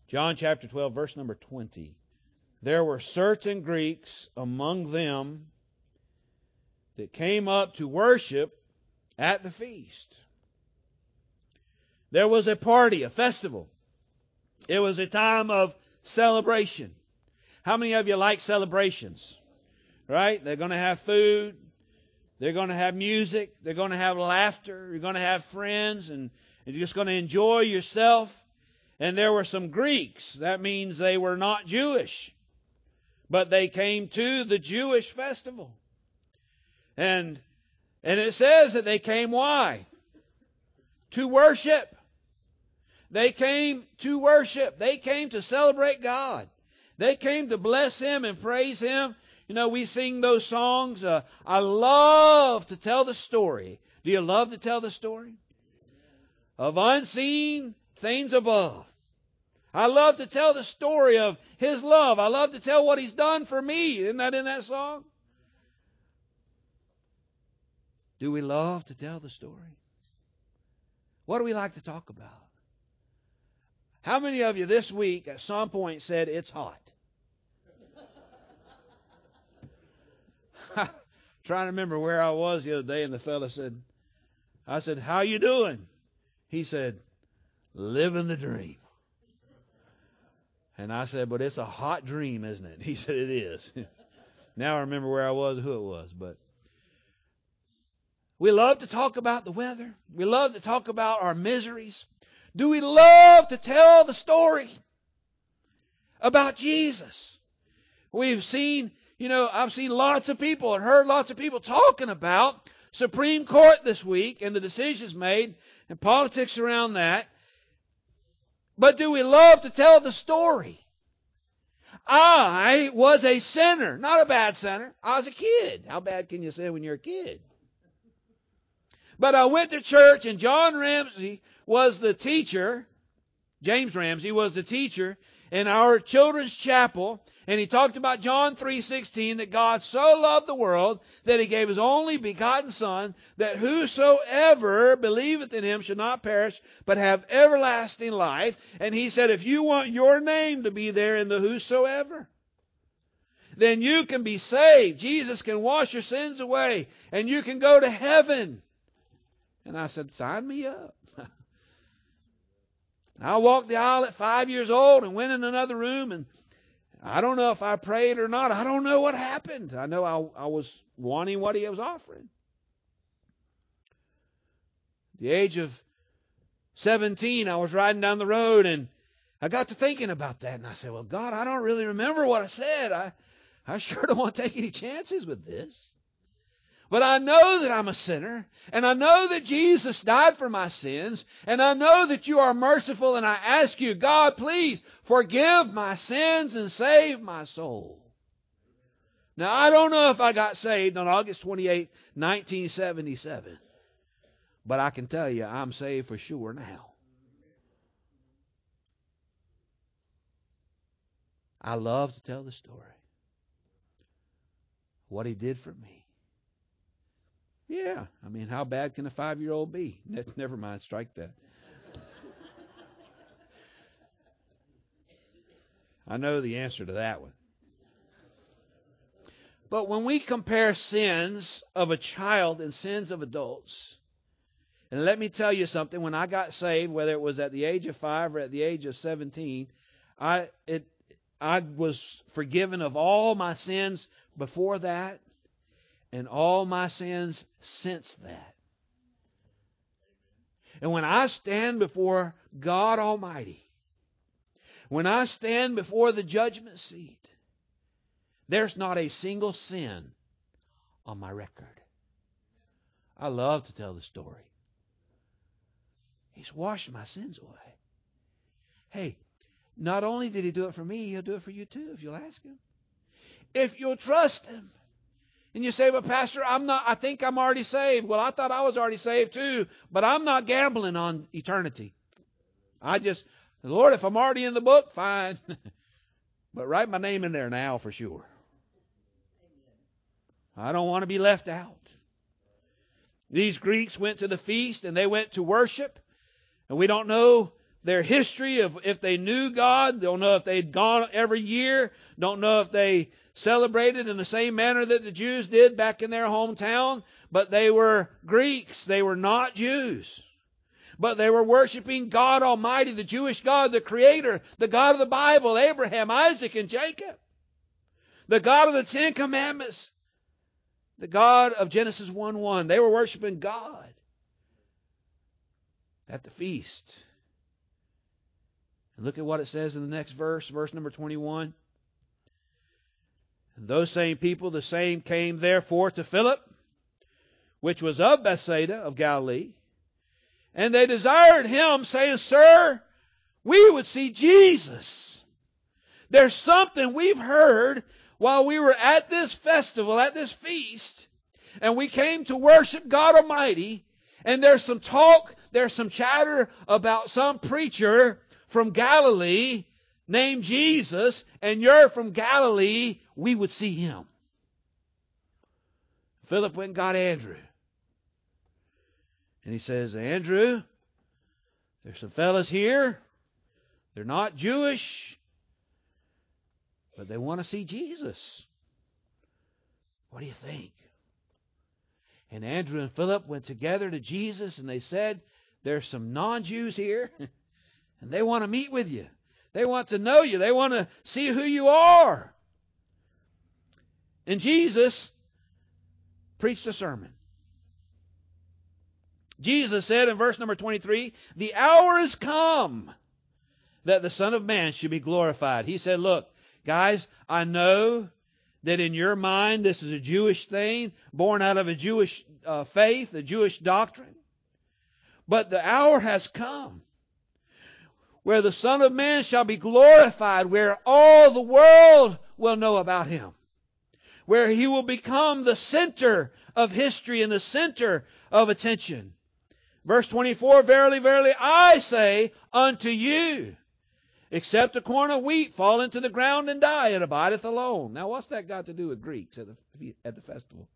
John chapter 12, verse number 20. There were certain Greeks among them that came up to worship at the feast. There was a party, a festival. It was a time of celebration. How many of you like celebrations? Right? They're going to have food. They're going to have music. They're going to have laughter. You're going to have friends, and you're just going to enjoy yourself. And there were some Greeks. That means they were not Jewish. But they came to the Jewish festival. And it says that they came why? To worship. They came to worship. They came to celebrate God. They came to bless Him and praise Him. You know, we sing those songs. I love to tell the story. Do you love to tell the story? Of unseen things above. I love to tell the story of His love. I love to tell what He's done for me. Isn't that in that song? Do we love to tell the story? What do we like to talk about? How many of you this week at some point said it's hot? Trying to remember where I was the other day, and the fella said, I said, how you doing? He said, living the dream. And I said, but it's a hot dream, isn't it? He said, it is. Now I remember where I was, who it was. But we love to talk about the weather. We love to talk about our miseries. Do we love to tell the story about Jesus? We've seen, I've seen lots of people and heard lots of people talking about Supreme Court this week and the decisions made and politics around that. But do we love to tell the story? I was a sinner, not a bad sinner. I was a kid. How bad can you say when you're a kid? But I went to church, and John Ramsey was the teacher. James Ramsey was the teacher in our children's chapel. And he talked about John 3:16, that God so loved the world that He gave His only begotten Son, that whosoever believeth in Him should not perish, but have everlasting life. And he said, if you want your name to be there in the whosoever, then you can be saved. Jesus can wash your sins away, and you can go to heaven. And I said, sign me up. I walked the aisle at 5 years old and went in another room, and I don't know if I prayed or not. I don't know what happened. I know I was wanting what He was offering. At the age of 17, I was riding down the road, and I got to thinking about that. And I said, well, God, I don't really remember what I said. I sure don't want to take any chances with this. But I know that I'm a sinner, and I know that Jesus died for my sins, and I know that You are merciful, and I ask You, God, please forgive my sins and save my soul. Now, I don't know if I got saved on August 28, 1977, but I can tell you I'm saved for sure now. I love to tell the story. What He did for me. Yeah, I mean, how bad can a 5-year-old be? Never mind, strike that. I know the answer to that one. But when we compare sins of a child and sins of adults, and let me tell you something, when I got saved, whether it was at the age of 5 or at the age of 17, I was forgiven of all my sins before that, and all my sins since that. And when I stand before God Almighty, when I stand before the judgment seat, there's not a single sin on my record. I love to tell the story. He's washed my sins away. Hey, not only did He do it for me, He'll do it for you too if you'll ask Him. If you'll trust Him. And you say, well, Pastor, I think I'm already saved. Well, I thought I was already saved too, but I'm not gambling on eternity. Lord, if I'm already in the book, fine. But write my name in there now for sure. I don't want to be left out. These Greeks went to the feast and they went to worship. And we don't know their history of if they knew God. Don't know if they'd gone every year. Don't know if they celebrated in the same manner that the Jews did back in their hometown. But they were Greeks. They were not Jews. But they were worshiping God Almighty, the Jewish God, the Creator, the God of the Bible, Abraham, Isaac, and Jacob. The God of the Ten Commandments. The God of Genesis 1:1. They were worshiping God at the feast. And look at what it says in the next verse, verse number 21. And those same people, the same came therefore to Philip, which was of Bethsaida of Galilee. And they desired him, saying, Sir, we would see Jesus. There's something we've heard while we were at this festival, at this feast, and we came to worship God Almighty, and there's some talk, there's some chatter about some preacher from Galilee named Jesus, and you're from Galilee, we would see him. Philip went and got Andrew. And he says, Andrew, there's some fellas here. They're not Jewish, but they want to see Jesus. What do you think? And Andrew and Philip went together to Jesus and they said, there's some non-Jews here and they want to meet with you. They want to know you. They want to see who you are. And Jesus preached a sermon. Jesus said in verse number 23, the hour is come that the Son of Man should be glorified. He said, look, guys, I know that in your mind this is a Jewish thing, born out of a Jewish faith, a Jewish doctrine. But the hour has come where the Son of Man shall be glorified, where all the world will know about him, where he will become the center of history and the center of attention. Verse 24, verily, verily, I say unto you, except a corn of wheat fall into the ground and die, it abideth alone. Now, what's that got to do with Greeks at the festival?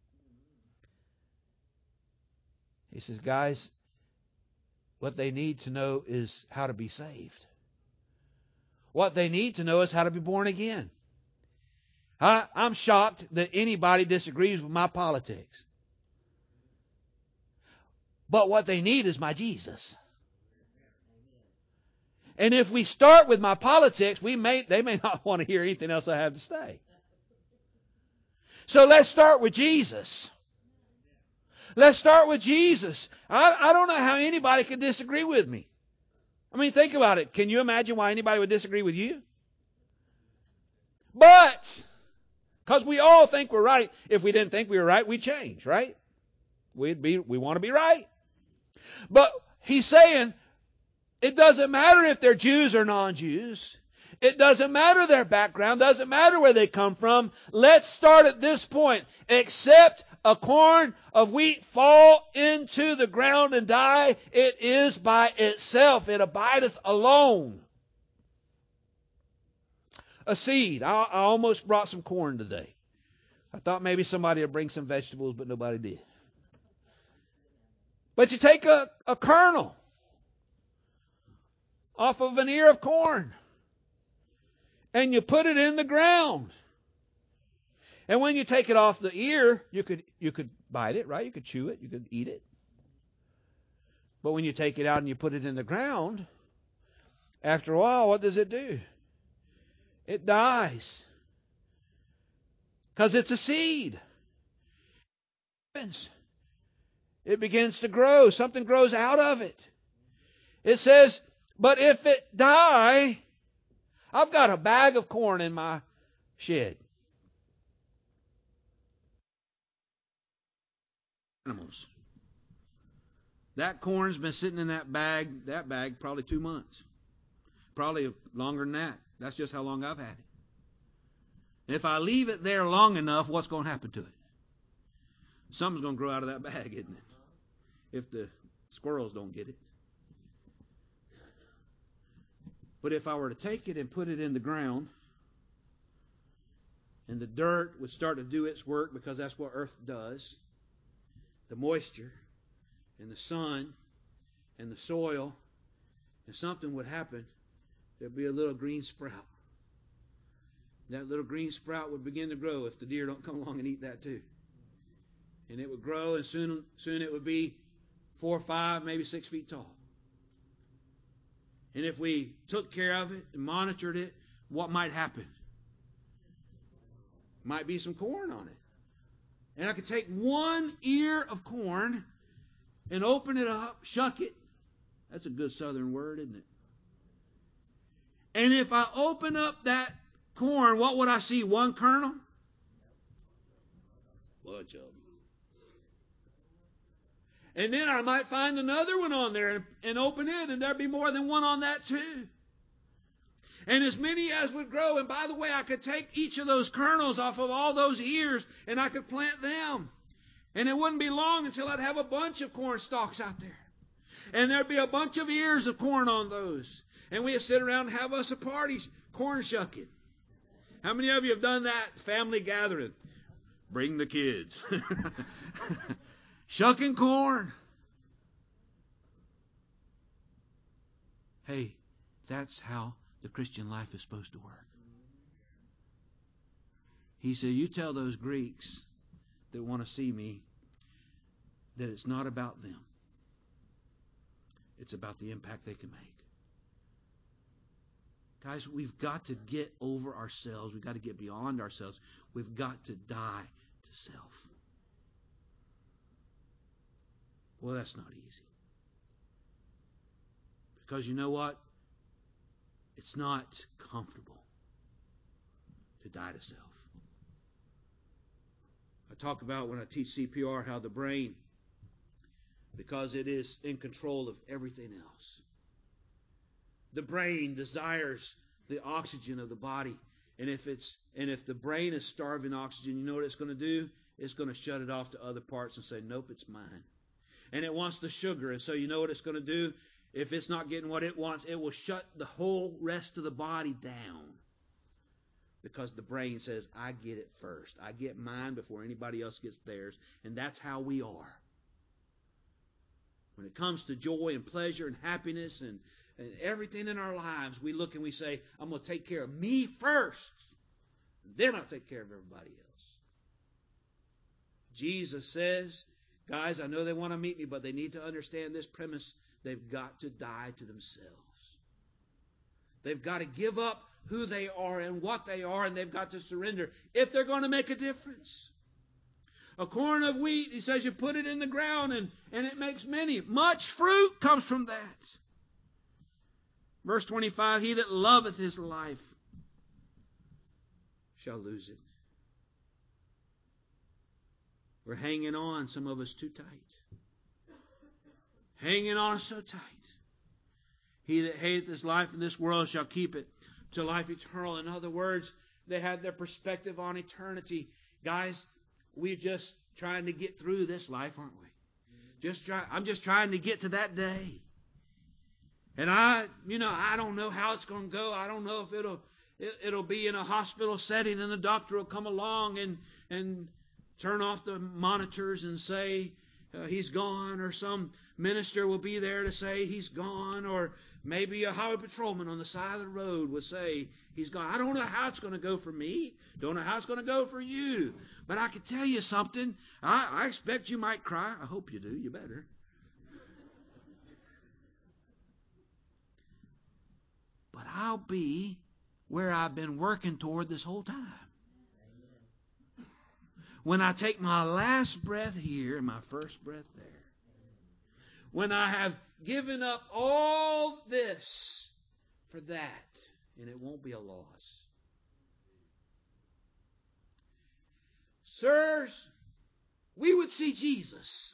He says, guys, what they need to know is how to be saved. What they need to know is how to be born again. I'm shocked that anybody disagrees with my politics. But what they need is my Jesus. And if we start with my politics, they may not want to hear anything else I have to say. So let's start with Jesus. Let's start with Jesus. I don't know how anybody could disagree with me. I mean, think about it. Can you imagine why anybody would disagree with you? But, because we all think we're right. If we didn't think we were right, we'd change, right? We want to be right. But he's saying, it doesn't matter if they're Jews or non-Jews. It doesn't matter their background. Doesn't matter where they come from. Let's start at this point. Except a corn of wheat fall into the ground and die, it is by itself. It abideth alone. A seed. I almost brought some corn today. I thought maybe somebody would bring some vegetables, but nobody did. But you take a kernel off of an ear of corn and you put it in the ground. And when you take it off the ear, you could bite it, right? You could chew it, you could eat it. But when you take it out and you put it in the ground, after a while, what does it do? It dies. Because it's a seed. It begins to grow. Something grows out of it. It says, but if it die, I've got a bag of corn in my shed. Animals. That corn's been sitting in that bag probably 2 months. Probably longer than that. That's just how long I've had it. And if I leave it there long enough, what's going to happen to it? Something's going to grow out of that bag, isn't it? If the squirrels don't get it. But if I were to take it and put it in the ground, and the dirt would start to do its work, because that's what earth does, the moisture and the sun and the soil if something would happen, there'd be a little green sprout. That little green sprout would begin to grow if the deer don't come along and eat that too. And it would grow, and soon it would be 4 or 5, maybe 6 feet tall. And if we took care of it and monitored it, what might happen? Might be some corn on it. And I could take one ear of corn and open it up, shuck it. That's a good southern word, isn't it? And if I open up that corn, what would I see? One kernel? Bunch of them. And then I might find another one on there and open it, and there'd be more than one on that too. And as many as would grow. And by the way, I could take each of those kernels off of all those ears, and I could plant them. And it wouldn't be long until I'd have a bunch of corn stalks out there. And there'd be a bunch of ears of corn on those. And we'd sit around and have us a party, corn shucking. How many of you have done that? Family gathering. Bring the kids. Shucking corn. Hey, that's how the Christian life is supposed to work. He said, you tell those Greeks that want to see me that it's not about them. It's about the impact they can make. Guys, we've got to get over ourselves. We've got to get beyond ourselves. We've got to die to self. Well, that's not easy. Because you know what? It's not comfortable to die to self. I talk about when I teach CPR how the brain, because it is in control of everything else. The brain desires the oxygen of the body. And if the brain is starving oxygen, you know what it's going to do? It's going to shut it off to other parts and say, nope, it's mine. And it wants the sugar. And so you know what it's going to do? If it's not getting what it wants, it will shut the whole rest of the body down. Because the brain says, I get it first. I get mine before anybody else gets theirs. And that's how we are. When it comes to joy and pleasure and happiness and everything in our lives, we look and we say, I'm going to take care of me first. Then I'll take care of everybody else. Jesus says, guys, I know they want to meet me, but they need to understand this premise. They've got to die to themselves. They've got to give up who they are and what they are, and they've got to surrender if they're going to make a difference. A corn of wheat, he says, you put it in the ground and it makes many. Much fruit comes from that. Verse 25, he that loveth his life shall lose it. We're hanging on, some of us, too tight. Hanging on so tight. He that hateth his life in this world shall keep it to life eternal. In other words, they had their perspective on eternity. Guys, we're just trying to get through this life, aren't we? I'm just trying to get to that day. And I don't know how it's going to go. I don't know if it'll be in a hospital setting and the doctor will come along and turn off the monitors and say he's gone, or some minister will be there to say he's gone, or maybe a highway patrolman on the side of the road will say he's gone. I don't know how it's going to go for me. Don't know how it's going to go for you. But I can tell you something. I expect you might cry. I hope you do. You better. But I'll be where I've been working toward this whole time. When I take my last breath here and my first breath there. When I have given up all this for that, and it won't be a loss. Sirs, we would see Jesus.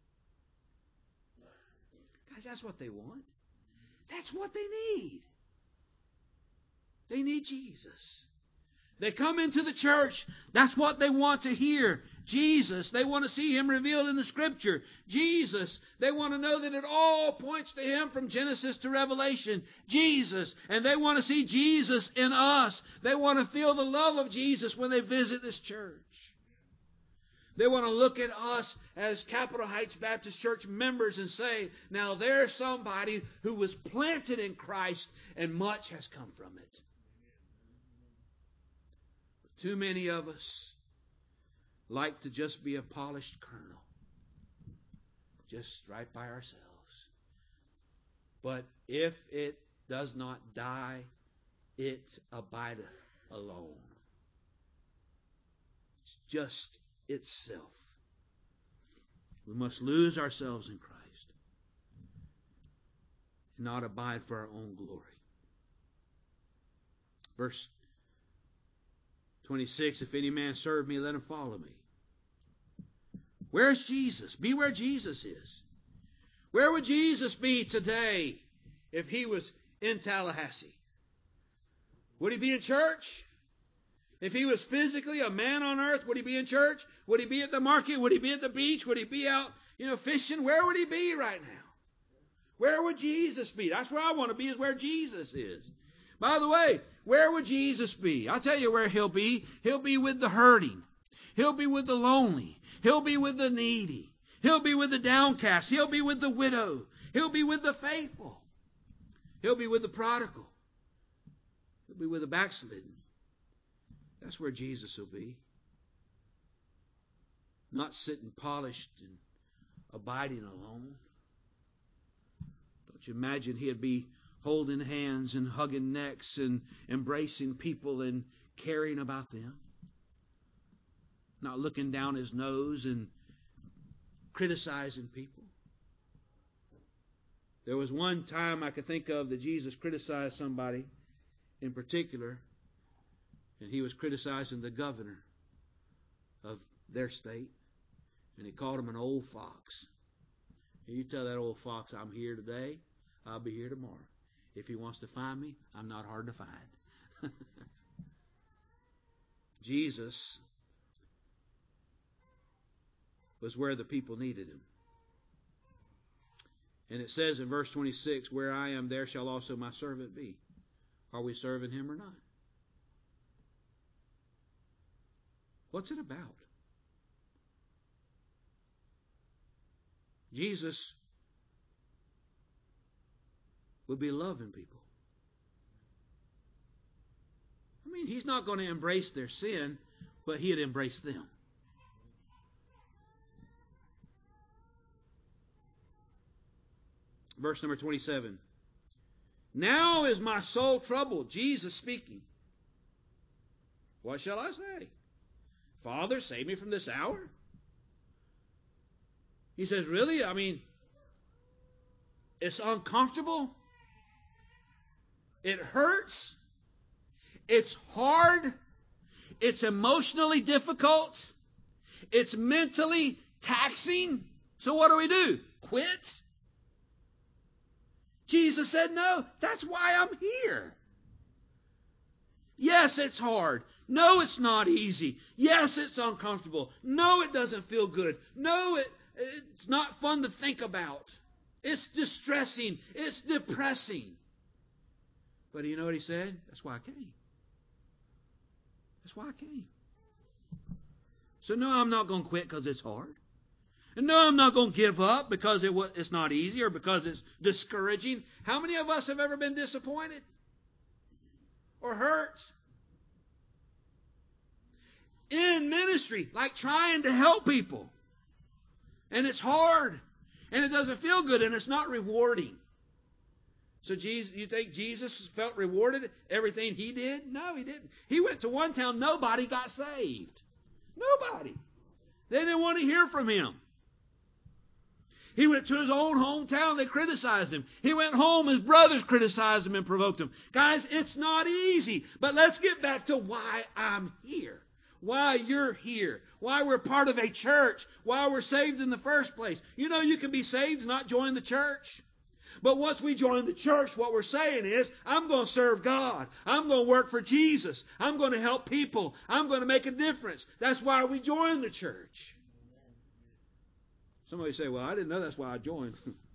Guys, that's what they want. That's what they need. They need Jesus. They come into the church. That's what they want to hear. Jesus. They want to see Him revealed in the Scripture. Jesus. They want to know that it all points to Him from Genesis to Revelation. Jesus. And they want to see Jesus in us. They want to feel the love of Jesus when they visit this church. They want to look at us as Capitol Heights Baptist Church members and say, now there's somebody who was planted in Christ and much has come from it. But too many of us like to just be a polished kernel, just right by ourselves. But if it does not die, it abideth alone. It's just itself. We must lose ourselves in Christ and not abide for our own glory. Verse 26, if any man serve me, let him follow me. Where's Jesus? Be where Jesus is. Where would Jesus be today if he was in Tallahassee? Would he be in church? If he was physically a man on earth, would he be in church? Would he be at the market? Would he be at the beach? Would he be out, fishing? Where would he be right now? Where would Jesus be? That's where I want to be, is where Jesus is. By the way, where would Jesus be? I'll tell you where he'll be. He'll be with the hurting. He'll be with the lonely. He'll be with the needy. He'll be with the downcast. He'll be with the widow. He'll be with the faithful. He'll be with the prodigal. He'll be with the backslidden. That's where Jesus will be. Not sitting polished and abiding alone. Don't you imagine he'd be holding hands and hugging necks and embracing people and caring about them? Not looking down his nose and criticizing people. There was one time I could think of that Jesus criticized somebody in particular, and he was criticizing the governor of their state, and he called him an old fox. And you tell that old fox, I'm here today, I'll be here tomorrow. If he wants to find me, I'm not hard to find. Jesus was where the people needed him. And it says in verse 26, where I am, there shall also my servant be. Are we serving him or not? What's it about? Jesus would be loving people. I mean, he's not going to embrace their sin, but he'd embrace them. Verse number 27. Now is my soul troubled. Jesus speaking. What shall I say? Father, save me from this hour? He says, really? I mean, it's uncomfortable. It hurts. It's hard. It's emotionally difficult. It's mentally taxing. So what do? Quit? Jesus said, no, that's why I'm here. Yes, it's hard. No, it's not easy. Yes, it's uncomfortable. No, it doesn't feel good. No, it's not fun to think about. It's distressing. It's depressing. But you know what he said? That's why I came. That's why I came. So no, I'm not going to quit because it's hard. And no, I'm not going to give up because it's not easy or because it's discouraging. How many of us have ever been disappointed or hurt? In ministry, like trying to help people. And it's hard. And it doesn't feel good and it's not rewarding. So you think Jesus felt rewarded everything he did? No, he didn't. He went to one town, nobody got saved. Nobody. They didn't want to hear from him. He went to his own hometown, they criticized him. He went home, his brothers criticized him and provoked him. Guys, it's not easy, but let's get back to why I'm here. Why you're here. Why we're part of a church. Why we're saved in the first place. You know you can be saved and not join the church. But once we join the church, what we're saying is, I'm going to serve God. I'm going to work for Jesus. I'm going to help people. I'm going to make a difference. That's why we join the church. Somebody say, well, I didn't know that's why I joined.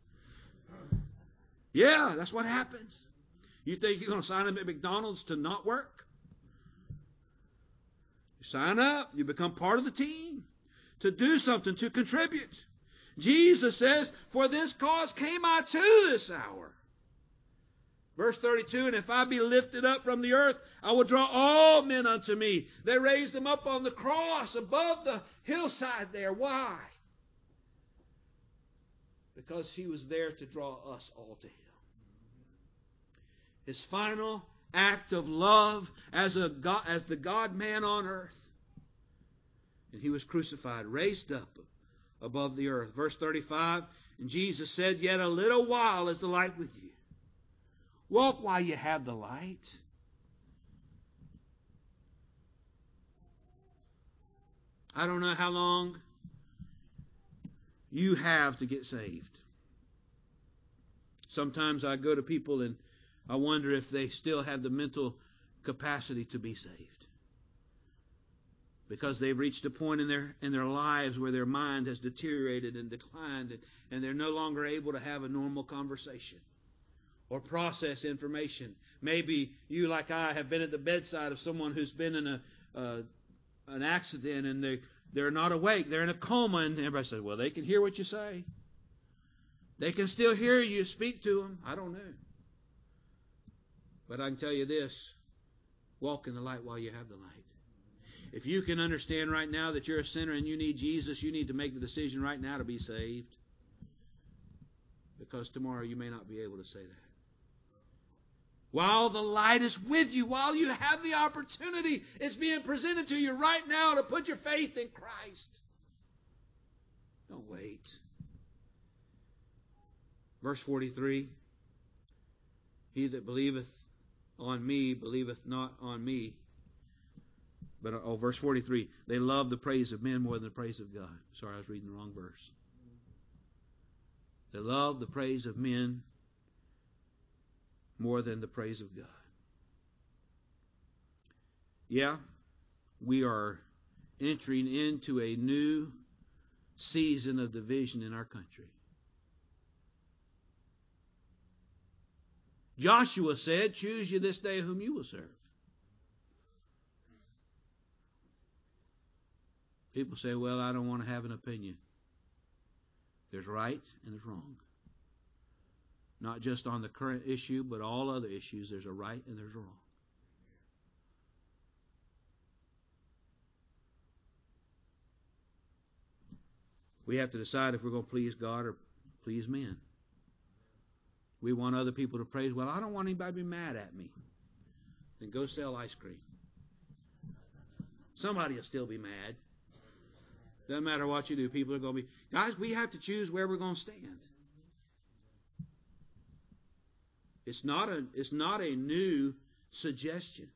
Yeah, that's what happens. You think you're going to sign up at McDonald's to not work? You sign up, you become part of the team to do something, to contribute. Jesus says, for this cause came I to this hour. Verse 32, and if I be lifted up from the earth, I will draw all men unto me. They raised him up on the cross above the hillside there. Why? Because he was there to draw us all to him. His final act of love as the God-man on earth. And he was crucified, raised up above the earth. Verse 35, and Jesus said, yet a little while is the light with you. Walk while you have the light. I don't know how long you have to get saved. Sometimes I go to people and I wonder if they still have the mental capacity to be saved. Because they've reached a point in their lives where their mind has deteriorated and declined, and they're no longer able to have a normal conversation or process information. Maybe you, like I, have been at the bedside of someone who's been in an accident and they're not awake. They're in a coma, and everybody says, well, they can hear what you say. They can still hear you speak to them. I don't know. But I can tell you this, walk in the light while you have the light. If you can understand right now that you're a sinner and you need Jesus, you need to make the decision right now to be saved. Because tomorrow you may not be able to say that. While the light is with you, while you have the opportunity, it's being presented to you right now to put your faith in Christ. Don't wait. Verse 43, he that believeth on me believeth not on me. But, verse 43, they love the praise of men more than the praise of God. Sorry, I was reading the wrong verse. They love the praise of men more than the praise of God. Yeah, we are entering into a new season of division in our country. Joshua said, choose you this day whom you will serve. People say, well, I don't want to have an opinion. There's right and there's wrong. Not just on the current issue, but all other issues, there's a right and there's a wrong. We have to decide if we're going to please God or please men. We want other people to praise. Well, I don't want anybody to be mad at me. Then go sell ice cream. Somebody will still be mad. Doesn't matter what you do, people are going to be. Guys, we have to choose where we're going to stand. It's not a new suggestion.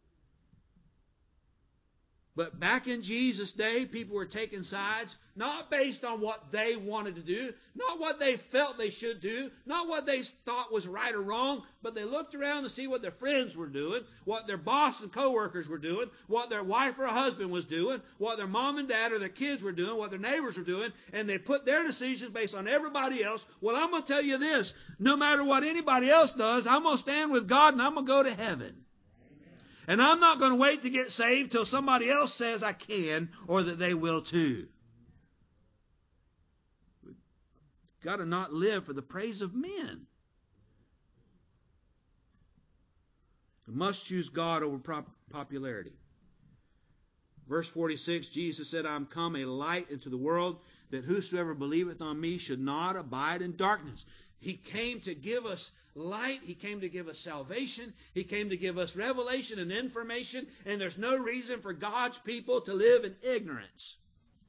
But back in Jesus' day, people were taking sides, not based on what they wanted to do, not what they felt they should do, not what they thought was right or wrong, but they looked around to see what their friends were doing, what their boss and coworkers were doing, what their wife or husband was doing, what their mom and dad or their kids were doing, what their neighbors were doing, and they put their decisions based on everybody else. Well, I'm going to tell you this, no matter what anybody else does, I'm going to stand with God and I'm going to go to heaven. And I'm not going to wait to get saved till somebody else says I can or that they will too. We've got to not live for the praise of men. We must choose God over popularity. Verse 46, Jesus said, I am come a light into the world, that whosoever believeth on me should not abide in darkness. He came to give us light. He came to give us salvation. He came to give us revelation and information. And there's no reason for God's people to live in ignorance.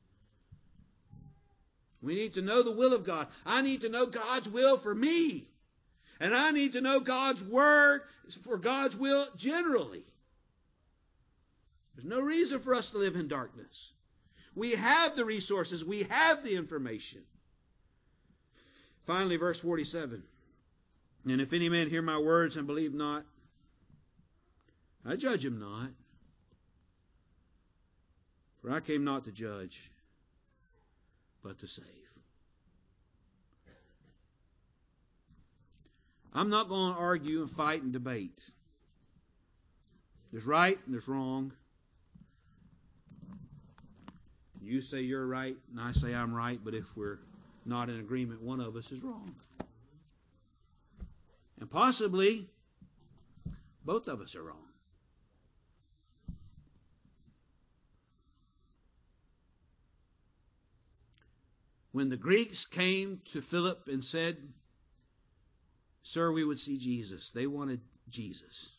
We need to know the will of God. I need to know God's will for me. And I need to know God's word for God's will generally. There's no reason for us to live in darkness. We have the resources. We have the information. Finally, verse 47. And if any man hear my words and believe not, I judge him not. For I came not to judge, but to save. I'm not going to argue and fight and debate. There's right and there's wrong. You say you're right, and I say I'm right, but if we're not in agreement, one of us is wrong. And possibly, both of us are wrong. When the Greeks came to Philip and said, "Sir, we would see Jesus," they wanted Jesus.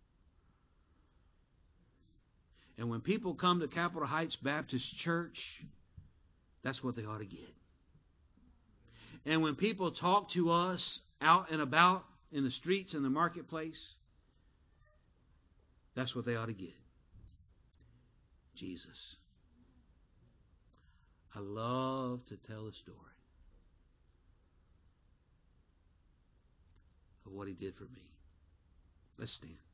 And when people come to Capitol Heights Baptist Church, that's what they ought to get. And when people talk to us out and about in the streets and the marketplace, that's what they ought to get. Jesus. I love to tell a story of what he did for me. Let's stand.